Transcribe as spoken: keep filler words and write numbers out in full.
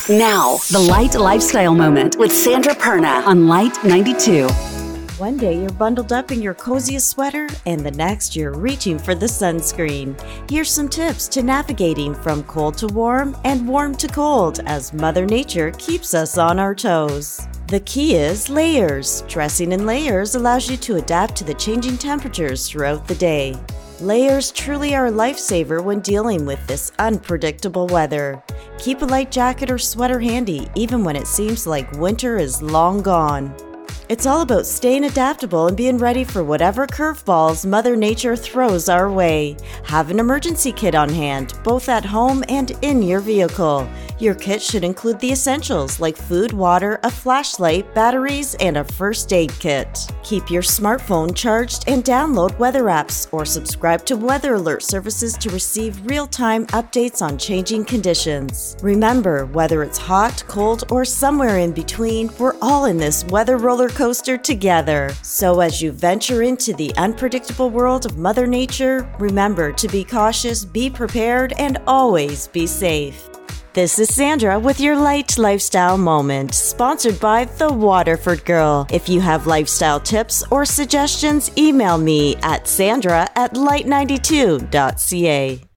Now, the Light Lifestyle Moment with Sandra Perna on Light ninety-two. One day you're bundled up in your coziest sweater, and the next you're reaching for the sunscreen. Here's some tips to navigating from cold to warm and warm to cold as Mother Nature keeps us on our toes. The key is layers. Dressing in layers allows you to adapt to the changing temperatures throughout the day. Layers truly are a lifesaver when dealing with this unpredictable weather. Keep a light jacket or sweater handy even when it seems like winter is long gone. It's all about staying adaptable and being ready for whatever curveballs Mother Nature throws our way. Have an emergency kit on hand, both at home and in your vehicle. Your kit should include the essentials like food, water, a flashlight, batteries, and a first aid kit. Keep your smartphone charged and download weather apps or subscribe to weather alert services to receive real-time updates on changing conditions. Remember, whether it's hot, cold, or somewhere in between, we're all in this weather roller coaster together. So as you venture into the unpredictable world of Mother Nature, remember to be cautious, be prepared, and always be safe. This is Sandra with your Light Lifestyle Moment, sponsored by The Waterford Girl. If you have lifestyle tips or suggestions, email me at sandra at light ninety-two dot c a.